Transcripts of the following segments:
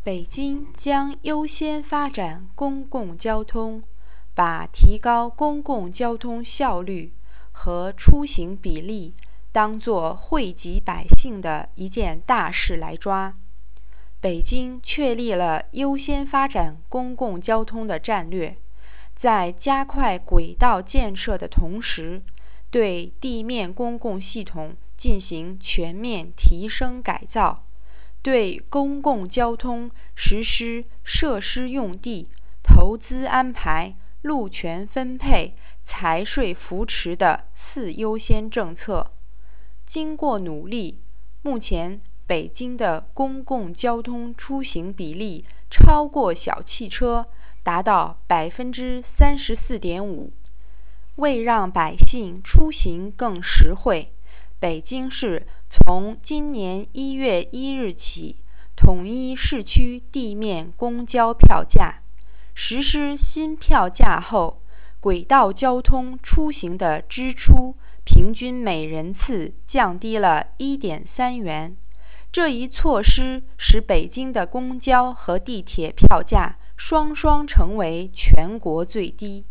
北京将优先发展公共交通，把提高公共交通效率和出行比例当作惠及百姓的一件大事来抓。北京确立了优先发展公共交通的战略，在加快轨道建设的同时，对地面公共系统进行全面提升改造，对公共交通实施设施用地、投资安排、路权分配、财税扶持的4优先政策。经过努力，目前北京的公共交通出行比例超过小汽车，达到34.5%。为让百姓出行更实惠，北京市从今年1月1日起统一市区地面公交票价。实施新票价后，轨道交通出行的支出平均每人次降低了1.3元。这一措施使北京的公交和地铁票价双双成为全国最低。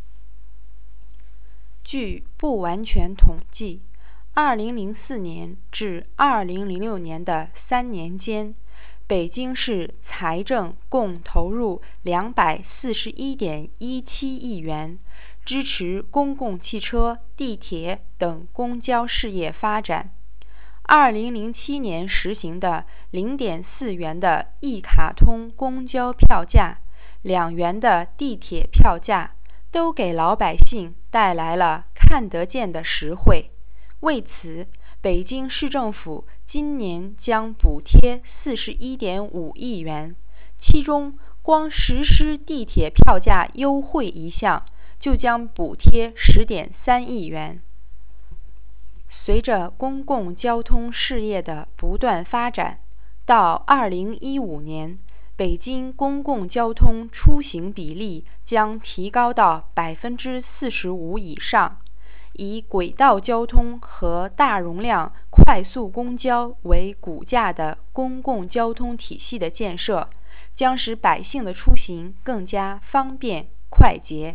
据不完全统计，2004年至2006年的3年间，北京市财政共投入241.17亿元，支持公共汽车、地铁等公交事业发展。2007年实行的0.4元的一卡通公交票价、2元的地铁票价，都给老百姓带来了看得见的实惠。为此，北京市政府今年将补贴41.5亿元，其中光实施地铁票价优惠一项就将补贴10.3亿元。随着公共交通事业的不断发展，到2015年，北京公共交通出行比例将提高到45%以上。以轨道交通和大容量快速公交为骨架的公共交通体系的建设，将使百姓的出行更加方便快捷。